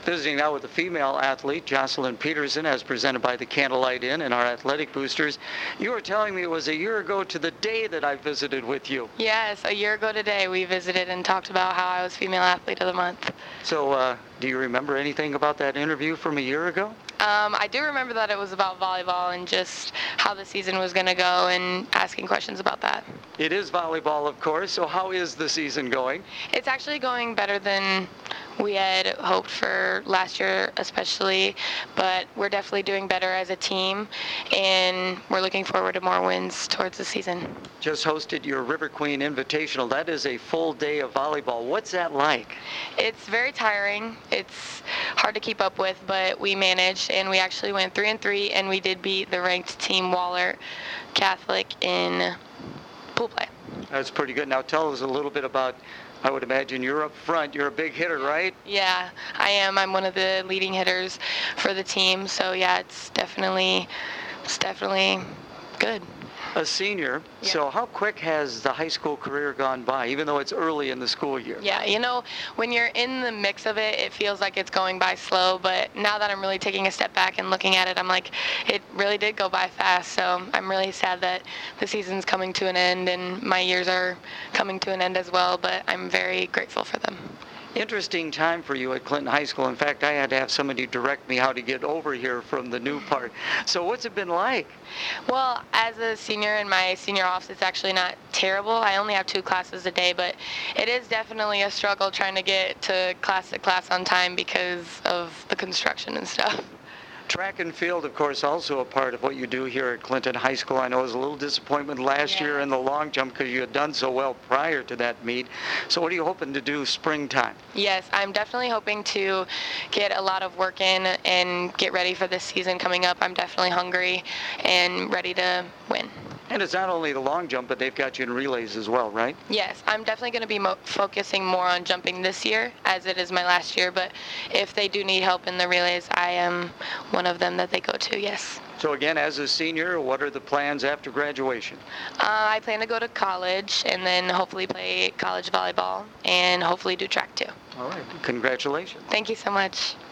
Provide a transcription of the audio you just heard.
Visiting now with a female athlete, Jocelyn Peterson, as presented by the Candlelight Inn and our athletic boosters. You were telling me it was a year ago to the day that I visited with you. Yes, a year ago today we visited and talked about how I was Female Athlete of the Month. So, do you remember anything about that interview from a year ago? I do remember that it was about volleyball and just how the season was going to go and asking questions about that. It is volleyball, of course, so how is the season going? It's actually going better than we had hoped for last year especially, but we're definitely doing better as a team, and we're looking forward to more wins towards the season. Just hosted your River Queen Invitational. That is a full day of volleyball. What's that like? It's very tiring. It's hard to keep up with, but we managed, and we actually went 3-3, and we did beat the ranked team Waller Catholic in pool play. That's pretty good. Now tell us a little bit about, I would imagine you're up front. You're a big hitter, right? Yeah, I am. I'm one of the leading hitters for the team, so yeah, it's definitely good. A senior, Yeah. So how quick has the high school career gone by, even though it's early in the school year? Yeah, when you're in the mix of it, it feels like it's going by slow, but now that I'm really taking a step back and looking at it, I'm like, it really did go by fast, so I'm really sad that the season's coming to an end and my years are coming to an end as well, but I'm very grateful for them. Interesting time for you at Clinton High School. In fact, I had to have somebody direct me how to get over here from the new part. So what's it been like? Well, as a senior in my senior office, it's actually not terrible. I only have 2 classes a day, but it is definitely a struggle trying to get to class on time because of the construction and stuff. Track and field, of course, also a part of what you do here at Clinton High School. I know it was a little disappointment last year in the long jump because you had done so well prior to that meet. So what are you hoping to do springtime? Yes, I'm definitely hoping to get a lot of work in and get ready for this season coming up. I'm definitely hungry and ready to win. And it's not only the long jump, but they've got you in relays as well, right? Yes, I'm definitely going to be focusing more on jumping this year, as it is my last year. But if they do need help in the relays, I am one of them that they go to, yes. So again, as a senior, what are the plans after graduation? I plan to go to college and then hopefully play college volleyball and hopefully do track too. All right. Congratulations. Thank you so much.